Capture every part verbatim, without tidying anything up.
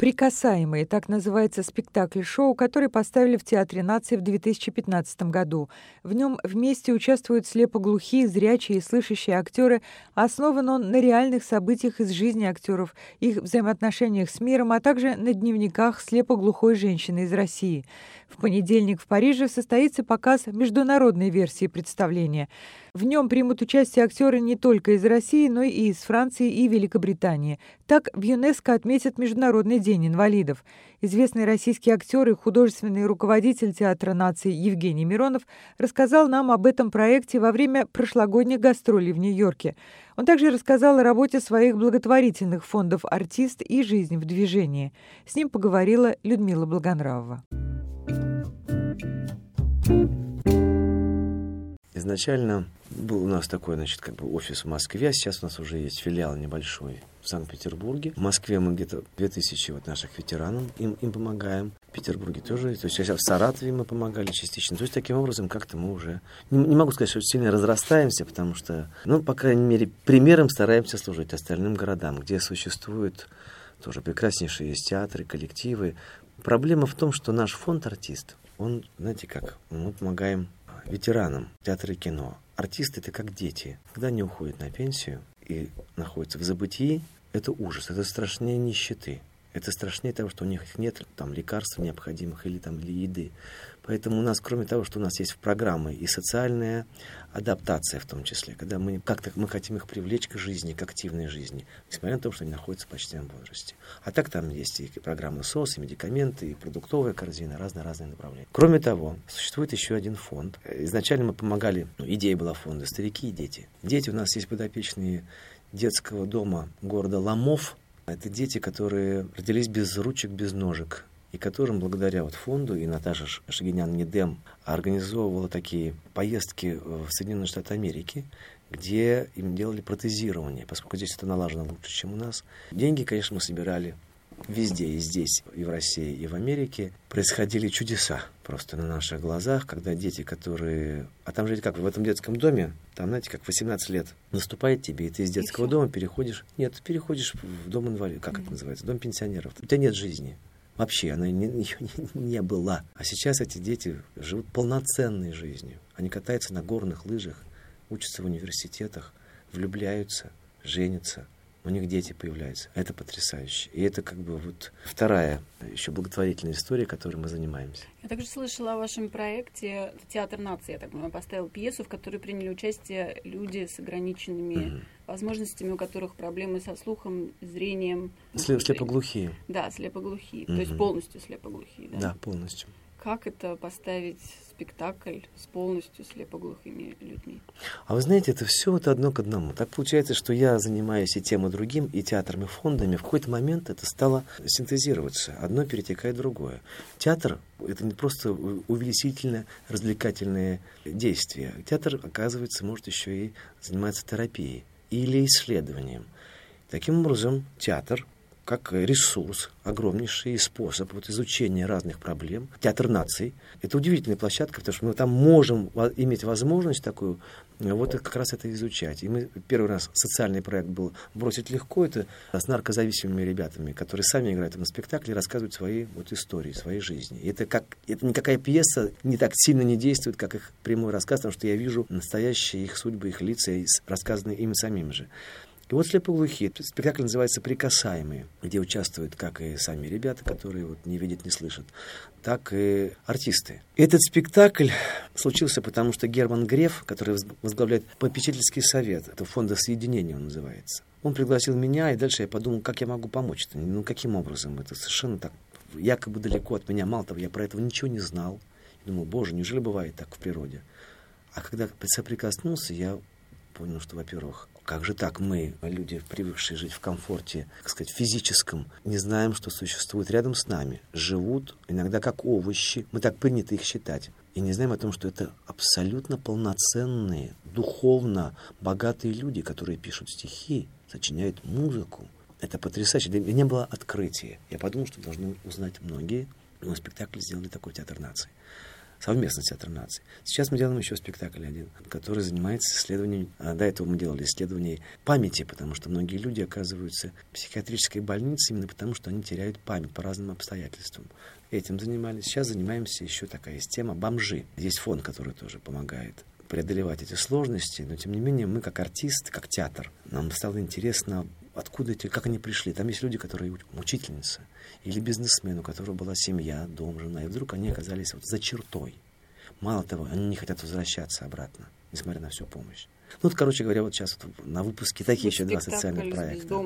«Прикасаемые» — так называется спектакль-шоу, который поставили в Театре нации в две тысячи пятнадцатом году. В нем вместе участвуют слепоглухие, зрячие и слышащие актеры. Основан он на реальных событиях из жизни актеров, их взаимоотношениях с миром, а также на дневниках слепоглухой женщины из России. В понедельник в Париже состоится показ международной версии представления. В нем примут участие актеры не только из России, но и из Франции и Великобритании. Так в ЮНЕСКО отметят Международный день инвалидов. Известный российский актер и художественный руководитель Театра нации Евгений Миронов рассказал нам об этом проекте во время прошлогодних гастролей в Нью-Йорке. Он также рассказал о работе своих благотворительных фондов «Артист» и «Жизнь в движении». С ним поговорила Людмила Благонравова. Изначально был у нас такой, значит, как бы офис в Москве, а сейчас у нас уже есть филиал небольшой в Санкт-Петербурге. В Москве мы где-то две тысячи вот наших ветеранам им, им помогаем. В Петербурге тоже. То есть в Саратове мы помогали частично. То есть таким образом как-то мы уже... Не, не могу сказать, что сильно разрастаемся, потому что, ну, по крайней мере, примером стараемся служить остальным городам, где существуют тоже прекраснейшие есть театры, коллективы. Проблема в том, что наш фонд «Артист», он, знаете как, мы помогаем ветеранам театра и кино. Артисты — это как дети. Когда они уходят на пенсию и находятся в забытии, это ужас, это страшнее нищеты. Это страшнее того, что у них нет там лекарств необходимых или там или еды. Поэтому у нас, кроме того, что у нас есть программы и социальная адаптация в том числе, когда мы как-то мы хотим их привлечь к жизни, к активной жизни, несмотря на то, что они находятся в почтенном возрасте. А так там есть и программы СОС, и медикаменты, и продуктовая корзина, разные-разные направления. Кроме того, существует еще один фонд. Изначально мы помогали, ну, идея была фонда «Старики и дети». Дети у нас есть подопечные детского дома города Ломов. Это дети, которые родились без ручек, без ножек, и которым благодаря вот фонду, и Наташа Шагинян-Недем организовывала такие поездки в Соединенные Штаты Америки, где им делали протезирование, поскольку здесь это налажено лучше, чем у нас. Деньги, конечно, мы собирали везде, и здесь, и в России, и в Америке. Происходили чудеса просто на наших глазах, когда дети, которые... А там же как, в этом детском доме, там, знаете, как восемнадцать лет наступает тебе, и ты из детского дома переходишь... Нет, ты переходишь в дом инвалидов, как это называется, дом пенсионеров. У тебя нет жизни. Вообще, она не, ее не, не была. А сейчас эти дети живут полноценной жизнью. Они катаются на горных лыжах, учатся в университетах, влюбляются, женятся. У них дети появляются. Это потрясающе. И это как бы вот вторая еще благотворительная история, которой мы занимаемся. Я также слышала о вашем проекте «Театр нации». Я так понимаю, поставил пьесу, в которой приняли участие люди с ограниченными mm-hmm. возможностями, у которых проблемы со слухом, зрением. Слеп, слепоглухие. Да, слепоглухие. Mm-hmm. То есть полностью слепоглухие. Да? Да, полностью. Как это поставить спектакль с полностью слепоглухими людьми? А вы знаете, это все вот одно к одному. Так получается, что я занимаюсь и тем, и другим, и театром, и фондами. В какой-то момент это стало синтезироваться. Одно перетекает в другое. Театр — это не просто увеселительное, развлекательное действие. Театр, оказывается, может еще и заниматься терапией или исследованием. Таким образом, театр как ресурс, огромнейший способ вот изучения разных проблем. Театр наций — это удивительная площадка, потому что мы там можем иметь возможность такую, вот как раз это изучать. И мы первый раз социальный проект был «Бросить легко», это с наркозависимыми ребятами, которые сами играют на спектакле и рассказывают свои вот истории, своей жизни. И это, как, это никакая пьеса не так сильно не действует, как их прямой рассказ, потому что я вижу настоящие их судьбы, их лица, рассказанные ими самим же. И вот слепоглухие. Спектакль называется «Прикасаемые», где участвуют как и сами ребята, которые вот не видят, не слышат, так и артисты. Этот спектакль случился потому, что Герман Греф, который возглавляет попечительский совет, это фонда соединения он называется, он пригласил меня, и дальше я подумал, как я могу помочь. Ну, каким образом? Это совершенно так, якобы далеко от меня. Мало того, я про этого ничего не знал. Я думал, боже, неужели бывает так в природе? А когда соприкоснулся, я понял, что, во-первых, как же так мы, люди, привыкшие жить в комфорте, так сказать, физическом, не знаем, что существует рядом с нами, живут иногда как овощи, мы так принято их считать, и не знаем о том, что это абсолютно полноценные, духовно богатые люди, которые пишут стихи, сочиняют музыку. Это потрясающе. Для меня было открытие. Я подумал, что должны узнать многие. Мы спектакль сделали такой «Театр нации». совместно с Театром наций. Сейчас мы делаем еще спектакль один, который занимается исследованием, а до этого мы делали исследование памяти, потому что многие люди оказываются в психиатрической больнице именно потому, что они теряют память по разным обстоятельствам. Этим занимались. Сейчас занимаемся еще такая есть тема бомжи. Есть фонд, который тоже помогает преодолевать эти сложности, но тем не менее мы как артисты, как театр, нам стало интересно, откуда эти, как они пришли. Там есть люди, которые учительницы, или бизнесмен, у которого была семья, дом, жена, и вдруг они оказались вот за чертой. Мало того, они не хотят возвращаться обратно, несмотря на всю помощь. Ну, вот, короче говоря, вот сейчас вот на выпуске такие еще два социальных проекта.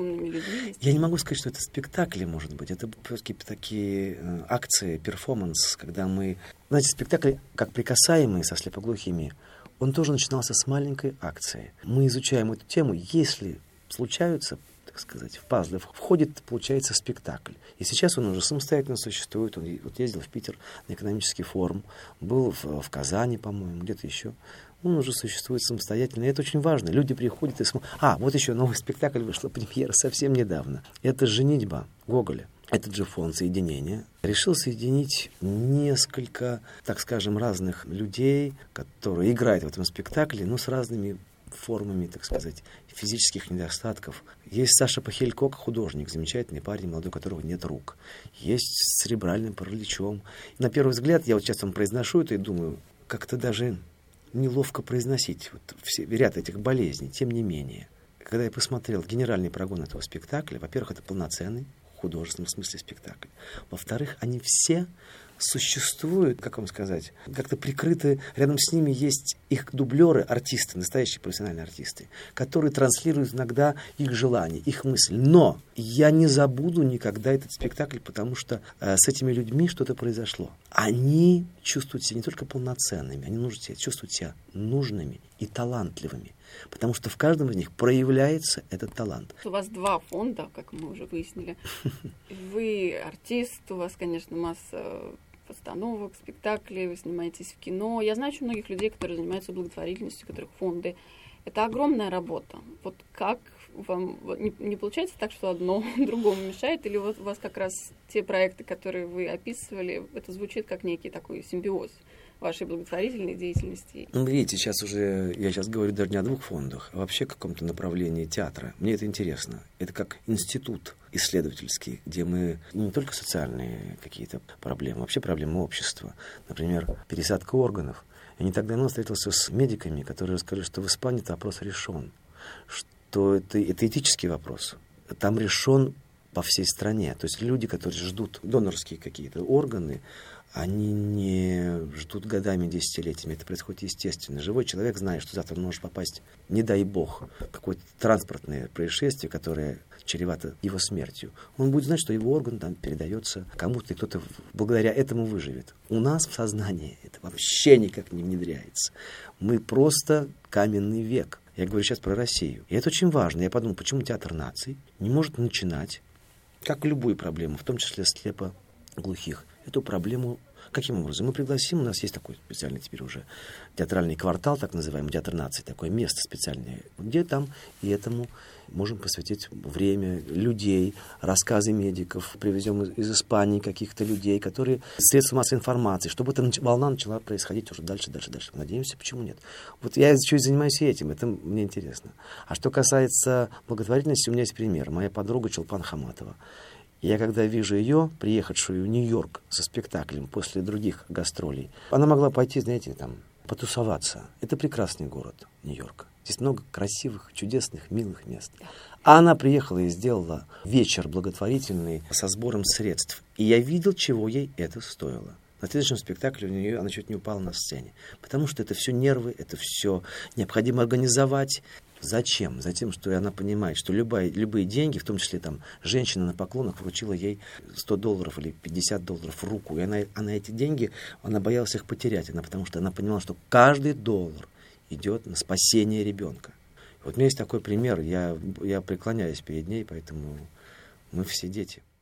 Я не могу сказать, что это спектакли, может быть. Это просто такие э, акции, перформанс, когда мы... Знаете, спектакль, как «Прикасаемые» со слепоглухими, он тоже начинался с маленькой акции. Мы изучаем эту тему, если случаются, так сказать, в пазлы входит, получается, спектакль. И сейчас он уже самостоятельно существует. Он вот ездил в Питер на экономический форум, был в, в Казани, по-моему, где-то еще. Он уже существует самостоятельно, и это очень важно. Люди приходят и смотрят. А, вот еще новый спектакль, вышла премьера совсем недавно. Это «Женитьба» Гоголя. Этот же фонд соединения решил соединить несколько, так скажем, разных людей, которые играют в этом спектакле, но с разными формами, так сказать, физических недостатков. Есть Саша Пахелькок, художник, замечательный парень, молодой, у которого нет рук. Есть с церебральным параличом. На первый взгляд, я вот сейчас вам произношу это и думаю, как-то даже неловко произносить вот все, ряд этих болезней. Тем не менее, когда я посмотрел генеральный прогон этого спектакля, во-первых, это полноценный, в художественном смысле спектакль. Во-вторых, они все существуют, как вам сказать, как-то прикрыты, рядом с ними есть их дублеры, артисты, настоящие профессиональные артисты, которые транслируют иногда их желания, их мысль. Но я не забуду никогда этот спектакль, потому что э, с этими людьми что-то произошло. Они чувствуют себя не только полноценными, они нужно себя, чувствуют себя нужными и талантливыми, потому что в каждом из них проявляется этот талант. У вас два фонда, как мы уже выяснили. Вы артист, у вас, конечно, масса постановок, спектаклей, вы снимаетесь в кино. Я знаю очень многих людей, которые занимаются благотворительностью, у которых фонды. Это огромная работа. Вот как вам... Не, не получается так, что одно другому мешает? Или вот у вас как раз те проекты, которые вы описывали, это звучит как некий такой симбиоз вашей благотворительной деятельности? Ну, видите, сейчас уже, я сейчас говорю даже не о двух фондах, а вообще о каком-то направлении театра. Мне это интересно. Это как институт исследовательский, где мы не только социальные какие-то проблемы, вообще проблемы общества. Например, пересадка органов. Я не так давно встретился с медиками, которые сказали, что в Испании этот вопрос решен, что это, это этический вопрос. Там решен по всей стране. То есть люди, которые ждут донорские какие-то органы, они не ждут годами, десятилетиями. Это происходит естественно. Живой человек знает, что завтра он может попасть, не дай бог, в какое-то транспортное происшествие, которое чревато его смертью. Он будет знать, что его орган там передается кому-то, и кто-то благодаря этому выживет. У нас в сознании это вообще никак не внедряется. Мы просто каменный век. Я говорю сейчас про Россию. И это очень важно. Я подумал, почему Театр наций не может начинать, как любую проблему, в том числе слепоглухих, эту проблему. Каким образом? Мы пригласим, у нас есть такой специальный теперь уже театральный квартал, так называемый Театр наций, такое место специальное, где там и этому можем посвятить время, людей, рассказы медиков, привезем из, из Испании каких-то людей, которые средства массовой информации, чтобы эта волна начала происходить уже дальше, дальше, дальше. Надеемся, почему нет? Вот я еще и занимаюсь этим, это мне интересно. А что касается благотворительности, у меня есть пример. Моя подруга Чулпан Хаматова. Я когда вижу ее, приехавшую в Нью-Йорк со спектаклем после других гастролей, она могла пойти, знаете, там, потусоваться. Это прекрасный город, Нью-Йорк. Здесь много красивых, чудесных, милых мест. А она приехала и сделала вечер благотворительный со сбором средств. И я видел, чего ей это стоило. На следующем спектакле у нее она чуть не упала на сцене. Потому что это все нервы, это все необходимо организовать. Зачем? Затем, что она понимает, что любая, любые деньги, в том числе там женщина на поклонах вручила ей сто долларов или пятьдесят долларов в руку. И она, она эти деньги, она боялась их потерять. Она, потому что она понимала, что каждый доллар идет на спасение ребенка. Вот у меня есть такой пример. Я, я преклоняюсь перед ней, поэтому мы все дети.